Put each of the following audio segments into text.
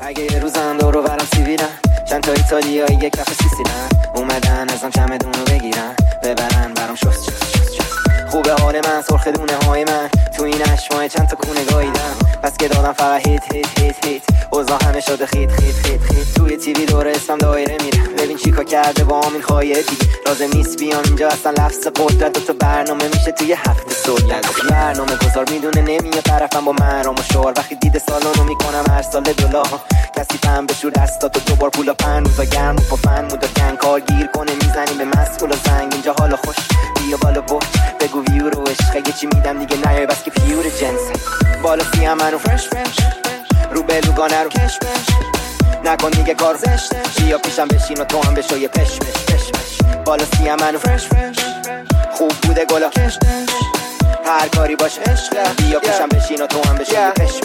اگه یه روزم دور و برم سیبیلم، چند تا ایتالیایی یک کف سیسیلن، اومدن ازم چمدونو بگیرن ببرن برام شست خوبه حال من، سرخ دونه های من تو این اشمای چند تا کونه گاییدم، پس که دادم فقط هیت اوضاع همه شده خیت توی تیوی دور اسمم دایره میره، ببین چیکار کرده با همین خایدی، لازم نیست بیام اینجا اصلا لفظ قدرت، دوتا برنامه میشه توی هفته سویت، برنامه گذار میدونه نمیاد طرفم با من رام و شور، وقتی دیده سالانو میکنم هر سال $، کسی فهم بشور دستاتو دوبار پولا پن روزا گرم با فن مودا گن کار گیر کنه میزنیم به مسئول و زنگ، اینجا حالا خوش بیا بالا برد بگو ویو رو عشق، اگه چی میدم دیگه نیای بس که پیور جنس، بالا سیم منو فرش رو بلوگانه رو کش نکن دیگه کار بیا پیشم بشین و تو هم بشو یه پش بالا سیم منو فرش خوب بوده گلا هر کاری باشه عشق، بیا پیشم بشین و تو هم بشو یه پش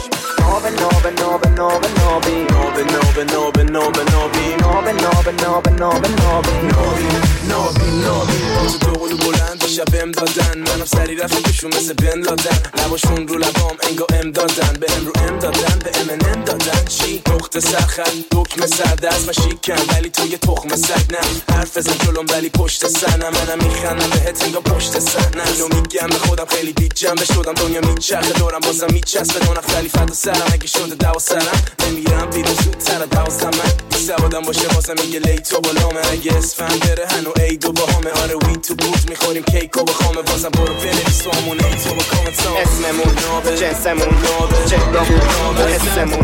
تو قلو بلند شب امدادن، منم سری رفتم بشون مثل بن لادن، لباشون رو لبام انگا امدادن، به ام رو امدادن به ام دادن، چی؟ نقطه سرخط دکمه سردست من شیکم ولی تو یه تخمه سگ، نه حرف ازم جلوم ولی پشت سنم، منم میخنم بهت انگا پشت سنم، اینو میگم به خودم خیلی بی جنبه شدم، دنیا میچرخه دورم بازم میچسبه، دونم خیلی فدا سرم اگه شده دوا سرم، نمیرم بیرون زودتر 12 من بی سوادم باشه واسه میگه لیتو بالامه، اگه اسفن بره هنو ایدو با همه، آره وی تو بود میخوریم کیکو با خامه، بازم برو بنویس تو همون ایتو با کامنت ها، اسممون نابه جنسمون نابه جنگامون نابه حسمون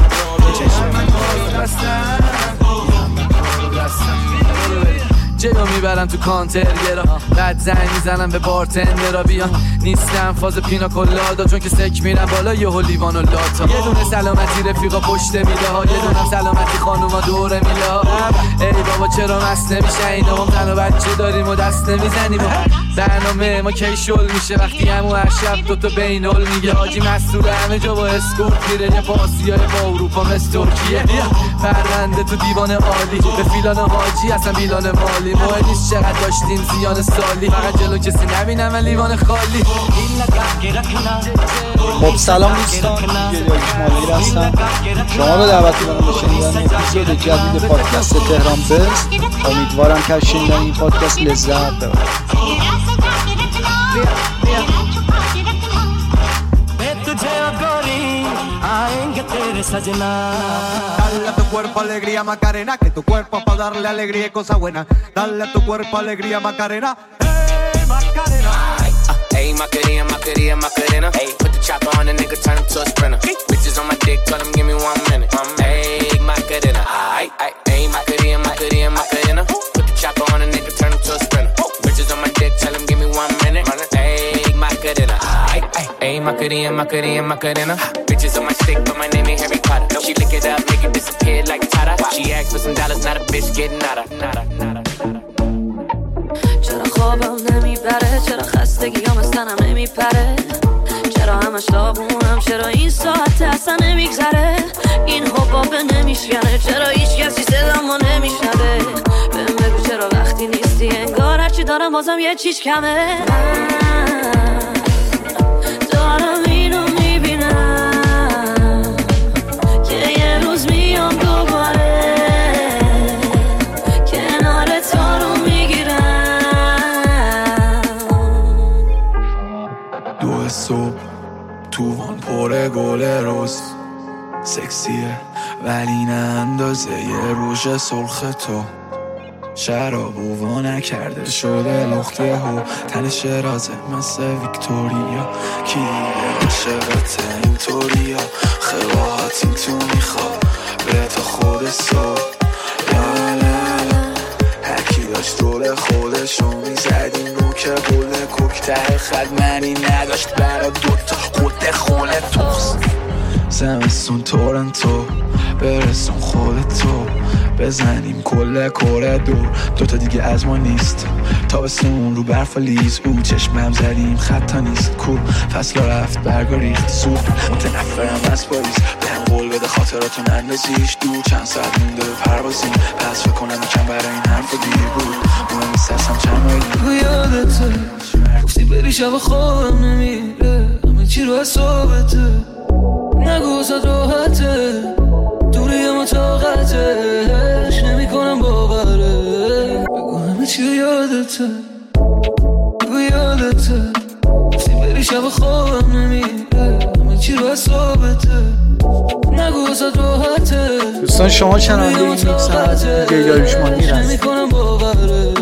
جلو میبرم تو کانترگرا، بعد زنگ میزنم به بارتندرا بیان، نیستم فاز پینا کلادا چون که سک میرم بالا یهو لیوان و لاتا، یه دونه سلامتی رفیقا پشت میله ها، یه دونه سلامتی خانوما دوره میله ها، ای بابا چرا مست نمیشه اینا، ما زن و بچه داریم و دست نمیزنیم و برنامه ما کی شل میشه، وقتی همو هر شب دوتا بینول میگه حاجی مسئول همه جا با اسکورت میره، یه پاسیای با اروپا مثل ترکیه، پرونده تو دیوان عالی به فیلان حاجی اصلا بیلان مالی، مهم نیست چقدر داشتیم زیان سالی، فقط جلو کسی نبینم من لیوان خالی. خب سلام دوستان، گریاش مالیر هستم، شما رو دعوت می‌کنم به شنیدن اپیزود جدید پادکست تهران بست، امیدوارم که از شنیدن این پادکست لذت ببرید. Dale a tu cuerpo alegría Macarena, que tu cuerpo para darle alegría y cosa buena. Dale a tu cuerpo alegría Macarena, hey Macarena. Hey Macarena, Macarena, Macarena. Hey, put the chopper on the nigga, turn him to a sprinter. Bitches on my dick, tell him give me 1 minute. Hey Macarena, hey Macarena, Macarena, Macarena. Put the chopper on the nigga, turn him to a sprinter. Bitches on my dick, tell him give me 1 minute. Hey Macarena, hey Macarena, Macarena, Macarena. Bitches on my stick, but my name ain't Harry Potter. She lick it up, make it disappear like Tata. She asked for some dollars, not a bitch getting nada. چرا خوابم نمیبره، چرا خستگیام از تنم نمیپره، چرا همش داغونم، چرا این ساعت اصلا نمیگذره، این حبابه نمیشکنه، چرا هیچ کسی صدامو نمیشنوه، بهم بگو چرا وقتی نیستی انگار هرچی دارم بازم یه چیز کمه، دارم اینو میبینم که یه روز میام دوباره کنار تو رو میگیرم. دو صبح توان پر گل روز، سکسیه ولی نه اندازه یه روژ سرخ تو، شراب و نکرده شده لخته ها، تن شرازه مثل ویکتوریا، کی دیگه عشقت اینطوریا، خواهت این تو میخواد به تا خود صبح، لالالا هرکی داشت رول خودشو میزدیم رو که بوله کوک ته خد منی نداشت برا دوتا خود خونه توست، زمستون تورنتو برسون خودتو، بزنیم کل کره دور، دوتا دیگه از ما نیست، تابستون رو برف و لیز، او چشمم زدیم خطا نیست، کو فصل رفت برگا ریخت زود، متنفرم از پاریس، بهم قول بده خاطراتو نندازیش دور، چند ساعت مونده به پروازیم، پس فکر کنم یکم برای این حرف دیر بود، مهم نیست اصلا چند مایلی یادته گفتی بری شب خوابم نمیره، همه چی رو حسابته، نگو زد راحته دوری شب خوابم نمیره همه چی رو حسابته نگو واسه راحته دوستان شما شنونده این میکس از دیجی داریوشمانی هستید. نمی‌کنم باورش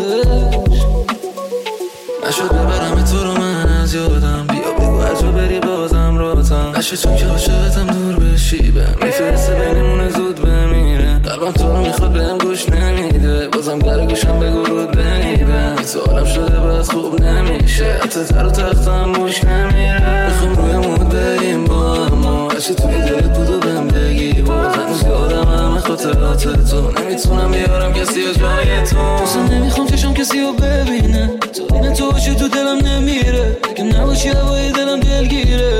نشد ببرم تو رو من از یادم بیا بگو از رو بری بازم راتم نشد چون که عاشقتم دور بشی بهم میفرسته بینمونه زود بمیره قلبم تو رو میخواد بهم گوش نمیده بازم در گوشم بگو رود بنیبم تو عالم شده باز خوب نمیشه حتی تر و تختم موش نمیره میخوام روی مود بریم با اما هرچی توی دلت بود و بهم بگی باز هنوز یادم همه خاطرات تو نمیتونم بیارم کسی از جای تو اصلا نمیخوام چشم کسی رو ببینه تو این تو باشی تو دلم نمیره اگه نباشی هوای دلم دلگیره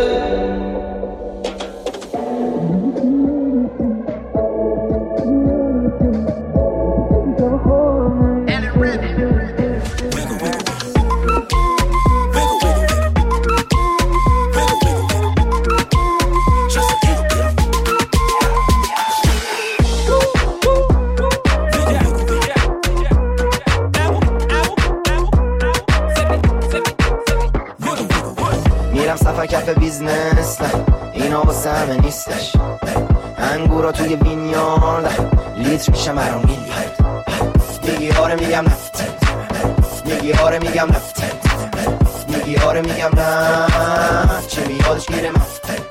کف بیزنس نه اینا واسه همه نیستش انگورا توی بینیارد لیتر میشه مرا میلیارد میگی آره میگم نه میگی آره میگم نه میگی آره میگم نه چه میادش گیره من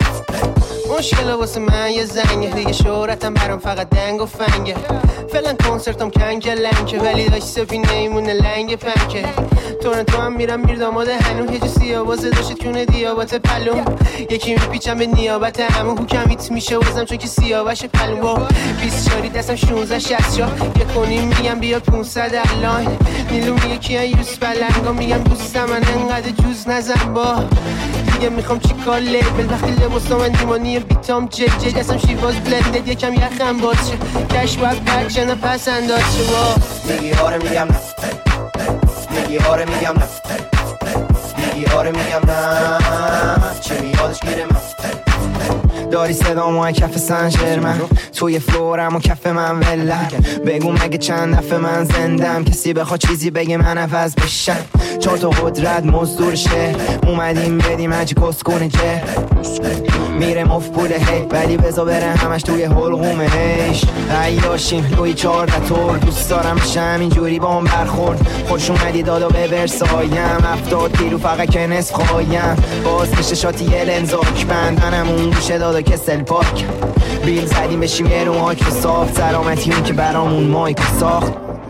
مشکل واسه من یه زنگه دیگه شهرتم برام فقط دنگ و فنگه فعلا کنسرتم کنگه لنگه ولی داشت سفینه ایمونه لنگ پنکه تورنتو هم میرم میرداماد هنو هجو سیابازه داشت کونه دیابات پلوم یکی میپیچم به نیابت همه حکمیت میشه وزم چون که سیابش پلوم با 20 شاری دستم 16 60 شا یه کنیم میگم بیا 500 الان نیلو میگه کیان یوز بلنگا میگم دوستم من انقدر جوز نزن با دیگه میخوام چی کار لیبل وقتی لباسا من دیمانی بیتام جی جی دستم شیواز بلندد یکم یخم باز شه کش باید پرچه نه پس انداز شه با میگی آره میگم نه میگی آره میگم نه میگی آره میگم نه چه میادش گیره من داری صدامو کف سنجر من توی فلورم و کف من ولم بگو مگه چند دفعه من زندم کسی بخواد چیزی بگه من عوض بشم چون تو قدرت مزدور شهر اومدیم بدیم هجی کسکونه جه میره مفبوله هی ولی بزا بره همش توی حلقومه هیش عیاشیم لوی 14 طور دوست دارم بشم اینجوری با هم برخورد خوش اومدی دادا به برسایم 70 کیلو فقط که نصف خوایم باز کشه شاتی یه لنزاک بندنم اون گوشه دادا کسل پاک بیل زدیم بشیم یه رو مایک صاف سلامتی اون که برامون مایک ساخت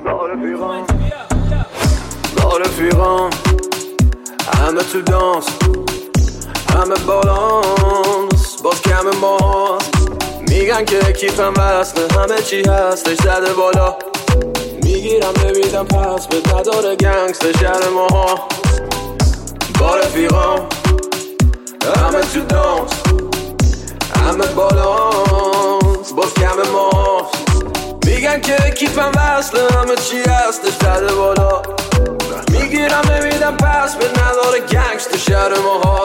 با رفیقام همه تو دانس همه بالانس باز کم ماست میگن که کیفم وصله همه چی هستش زده بالا میگیرم نمیدم پس به نداره گنگستر شهر ماها با رفیقام همه تو دانس همه بالانس باز کم ماست میگن که کیفم وصله همه چی هستش زده بالا میگیرم نمیدم پس به نداره گنگستر شهر ماها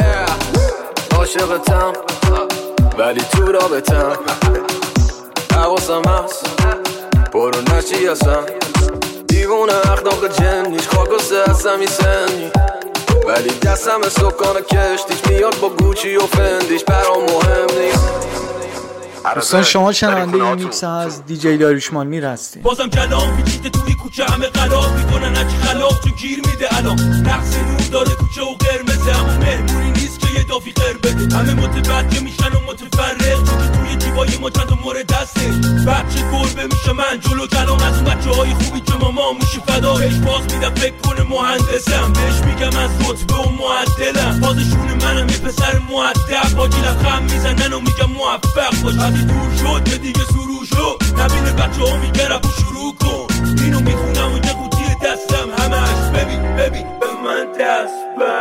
عاشقتم ولی تو رابطم حواسم هست برو نشی هستم دیوونه اخلاق جنیش خاکسته هستم این سنی ولی دستم سکان کشتیش میاد با گوچی و فندیش برام مهم نیست دوستان شما شنونده این میکس از دیجی داریوشمانی هستید. بازم کلام پیچیده توی کوچه همه غلط میکنن هرچی خلاف چون گیر میده الان نقص نور داره کوچه و قرمزه اما مهمونی نیست که یه دافی خیر بده همه متوجه میشن و متفرق چون که توی دیوای ما چند مورد هسته بچه گربه میشه من جلو کلام از اون بچه های خوبی که ماما میشه فدا بهش باز میدم فکر کنه مهندسم بهش میگم از رتبه و معدلم بازشون منم یه پسر مؤدب با گیلم خم میزنن و میگم موفق باش وقتی دور شد که دیگه سروش رو نبینه بچه ها میگه رفت و شروع کن اینو میخونم و یه قوطی دستم همش ببین به من دست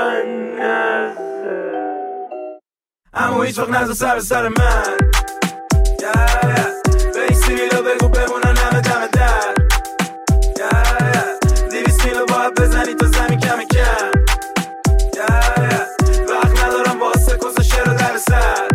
بنزه اما هیچ وقت نزد سر من به این سیبیلا بگو بمونن همه دم در 200 میلو باید بزنی تا زمین کم وقت ندارم واسه کس شعر و در سر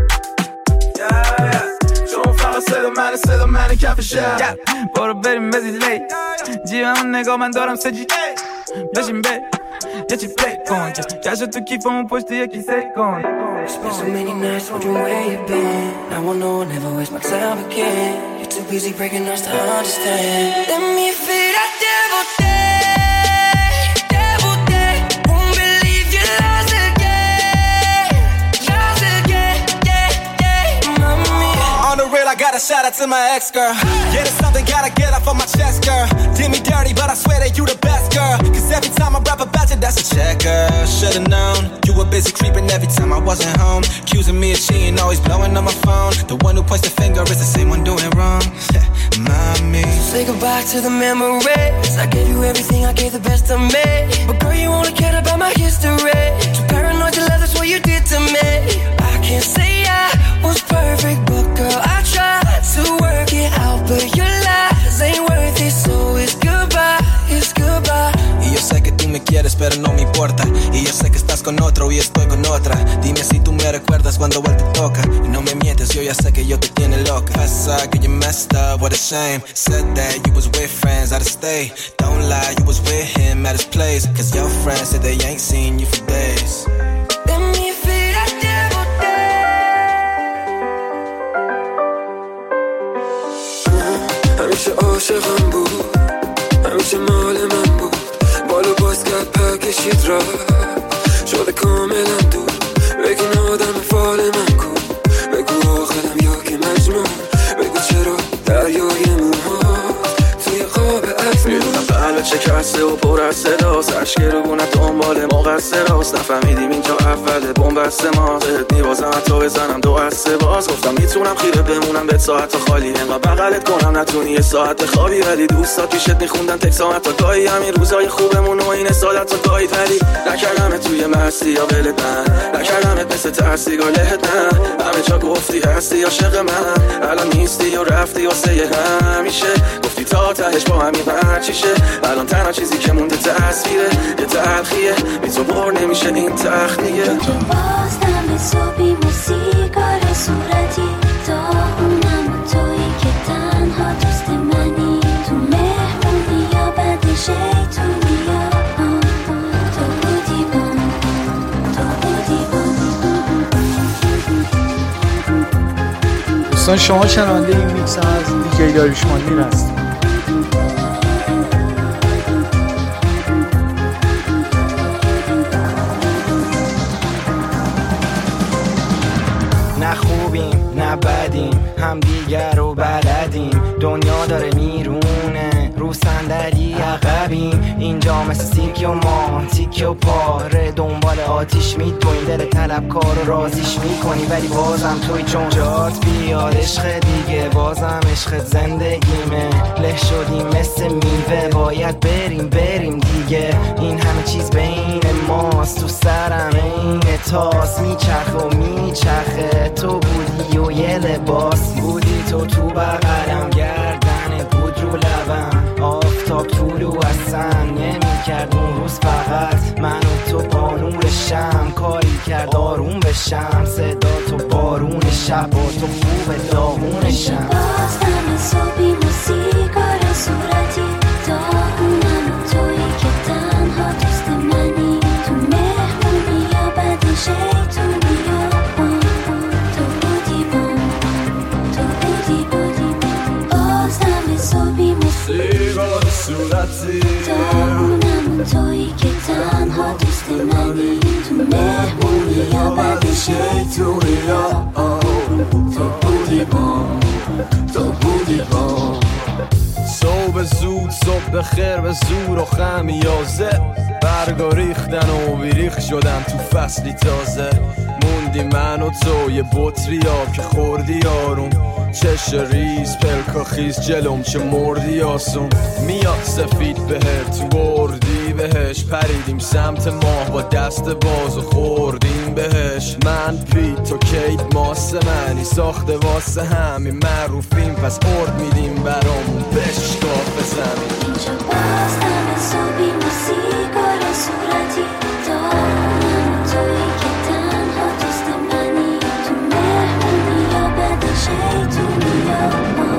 چون فقط صدا من کف شهر برو بریم بزی لی جیبمون نگاه من دارم سجی بشیم یه چی پلی کن کشت تو کیفمون پشت یکی سی کن. Spent so many nights wondering where you've been. Now I know I'll never waste my time again. You're too busy breaking us to understand. Let me feel that devil day, devil day. Won't believe you lost again, mommy. On the real, I gotta shout out to my ex-girl. Yeah, there's something gotta get off of my chest, girl. Did me dirty, but I swear that you the best, girl. Cause every time I rap about you, that's a check, girl. Should've known, you were busy creeping every time I wasn't home. Accusing me of cheating, always blowing on my phone. The one who points the finger is the same one doing wrong. Mommy, say goodbye to the memories. I gave you everything, I gave the best of me. But girl, you only cared about my history. Too paranoid to love, that's what you did to me. I can't say I was perfect, but girl, I tried to work it out. But your lies ain't worth it, so it's goodbye, it's goodbye. Y yo sé que tú me quieres, pero no me importa. Y yo sé que estás con otro y estoy con otra. Dime si tú me recuerdas cuando él te toca. Y no me mientes, yo ya sé que yo te tiene loca. Pasa que you messed up, what a shame. Said that you was with friends out of state. Don't lie, you was with him at his place. Cause your friends said they ain't seen you for days. Let me feel that devil day. همیشه عاشقم بود، همیشه مال من بود. بالو باز کرد پر کشید را شده کاملا دور. بگین آدم فال من کو، بگو آخرم یا که مجنون. بگو چرا دریای موها توی قاب عکس میدونم قلبت شکسته و پر از صداست. عشق رگونت دنبال مقصر راست. نفهمیدیم اینجا اول بومبست ما. بهت میبازم حتی بزنم دو از سه باز. گفتم میتونم خیره بمونم بهت ساعت خالی. انقدر بغلت کنم نتونی یه ساعت خوابی. ولی دوستات پیشت میخوندن تکسامت تا گاهی. همین روزای خوبمون و این سادت تا گاهی. ولی نکردمت توی مستی یا ولت من. نکردمت مثل ترسیگاه لهت من. همه جا گفتی هستی عاشق من. الان نیستی و رفتی واسه همیشه. گفتی تا تهش با همین چیشه. الان تنها چیزی که مونده تصویره یه تلخیه. بی تو بار نمیشه این تخلیه. باز دم صبحی موسیقار صورتی داغونم و تویی که تنها دوست منی. تو مهمونی یا بعد شیطونی یا تو بودی بان، تو بودی بان. دوستان شما شنونده این میکس از دیجی داریوشمانی هستید. نه خوبیم نه بدیم، هم دیگر رو بلدیم. دنیا داره میرونه رو صندلی عقبیم. اینجا مثل سیرکی و ما تیکی و پاره دنبال آتیش میدویم. دل طلبکار رو رازیش میکنی ولی بازم توی چون جات بیاد عشق دیگه. بازم عشق زندگیمه له شدیم مثل میوه. باید بریم دیگه. این همه چیز بین ماست. تو سرم این تاس میچرخه و میچرخه. تو بودی و یه لباس بودی. تو بغلم گردنت بود رو لبم. آفتاب طولو اصلا نمی‌کرد اون روز. فقط من و تو با نور شم کاری کرد آروم بشم. صدا تو بارون شب با تو خوب داغون شم. باز دم صبحی موسیقار صورتی داغونم و تویی که تنها دوست منی. تو مهمونی یا بعد شیطونی یا تو بودی بان، تو بودی بودی. باز دم صبحی موسیقار صورتی داغونم و تویی که تنها دوست منی. تو مهمونی یا بعد شیطونی یا تو بودی بان، تو بودی بان. صبح زود صبح خیر به زور و خمیازه. برگا ریختن و بیریخ شدن تو فصلی تازه. موندی من و تو یه بطری آب که خوردی آروم. چش ریز پلکا خیز جلوم چه مردی آسون. میاد سفید بهت بردی بهش. پریدیم سمت ماه با دست باز و خوردیم بهش. من پیت تو کیت ماسه منی ساخته واسه همین معروفیم. پس ارد میدیم برامون بشکاف بزنیم. اینجا باز دم صبحی موسیقار صورتی داغونم و تویی که تنها دوست منی. تو مهمونی یا بعد شیطونی یا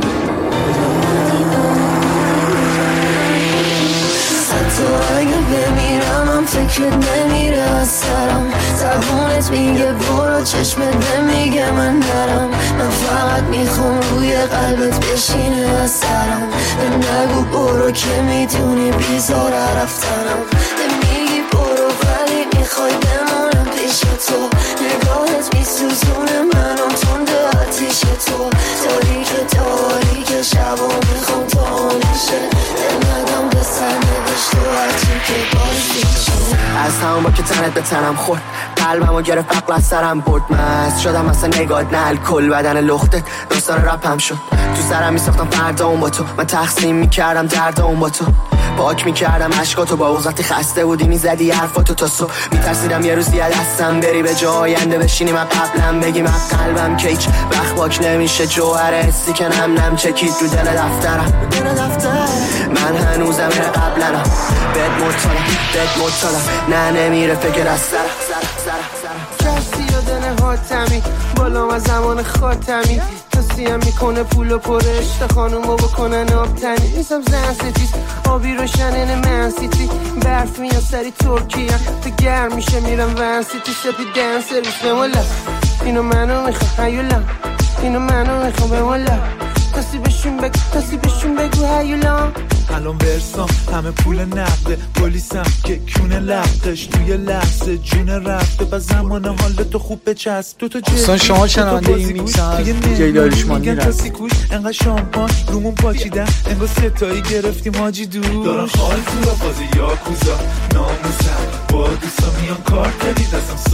تو بودی بان. حتی اگه بمیرم هم فکر فکرت نمیره از سرم، زبونت میگه برو چشمت نمیگه من نرم. من فقط میخوام روی قلبت بشینه از سرم. نگو برو که میتونی بیزار رفتنم. نمیگی برو ولی میخوای بمونم پیش تو. نگاهت میسوزونه منم تنده آتیش تو. تاریک شب و میخوام تا نشه. نگم به سر نوشت و هرچی که باشی. از همون با که تنت به تنم خورد، قلبم و گرفت عقل از سرم برد. مست شدم مثلا نگات نه الکل، بدن لخته داستان رپم شد. تو سرم میساختم فردا اون با تو، من تقسیم میکردم درد اون با تو. پاک میکردم عشقاتو با وقتی خسته بودی میزدی حرفاتو تا صبح. میترسیدم یه روز یه دستم بری به جای آینده بشینی من قبلم بگی من قلبم که هیچ وقت پاک نمیشه. جوهر حسی که نم چکید رو دل دفترم. من هنوزم قبلنم بهت مطالم نه نمیره فکر از سرم. کسی یادنه حاتمی بالام از زمان خاتمی. توصیم میکنه پول و پر عشق خانومو بکنن آبتنی. نیستم زن ستیز آبی روشنه من سیتی. برف میاد سری ترکیه تو گرم میشه میرم ون سیتی. سپیدن سرویس بمولا اینو منو میخوام هیولا. اینو منو میخوام بمولا. کسی بهشون بگو هیولا. الان برسام همه پول نقده، پلیسم که کونه لختش توی لحظه جون رفته. و زمان حالتو خوب بچسب تو اصلا شما شنونده این میکس هم جای داریوشمانی رفت. انقدر شامپان رومون پاچیدن انگار ستایی گرفتیم حاجی دور. دارن خال تو را فاز یاکوزا ناموسم با دوستا میان کار کردی دستم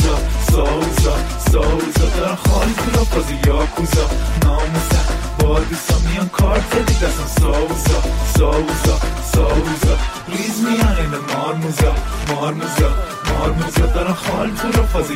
ساوزا. دارن خال تو را فاز یاکوزا ناموسم با دوستا میان کار کردی دستم ساوزا. ریز میان این مارموزا دارن خال تو را فاز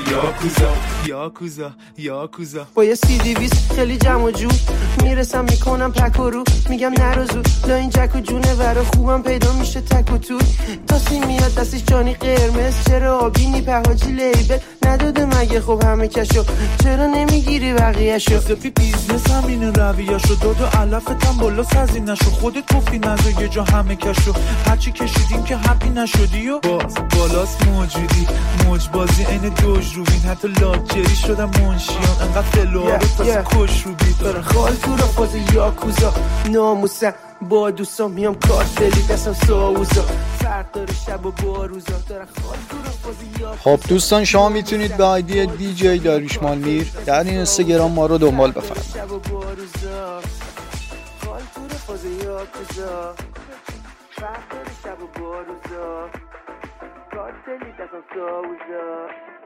یاکوزا. با یه CD-20 خیلی جمع و جو میرسم میکنم پک و رو. میگم نرو زود لا این جک و جونه ورا خوبم پیدا میشه تک و توی. تاسی میاد دستش جانی قرمز چرا آبینی پهاجی لیبل نداده مگه خب همه کشو چرا نمیگیری بقیهشو. سپی بیزنس هم این رویهشو داد و علفتم بالا سازی نشو. خودت گفتی نزا یه جا همه کشو هرچی کشیدیم که حقی نشدی و باز بالاست موجودی موج بازی این دوج روبین. حتی لاکچری شدم منشیان انقدر فلوها رو تازه کش رو بید. دارن خال تو را فاز یاکوزا ناموسم با دوستان میام کارتلی دستم ساوزا. فرق داره شب و باروزا. دارن خال تو را فاز یاکوزا. خب دوستان شما میتونید به آیدی دیجی داریوشمان میر در این اینستاگرام ما رو دنبال بفرمایید. شب و باروزا خال تو را فاز یاکوزا. فرق داره شب و باروزا. کارتلی دستم ساوزا.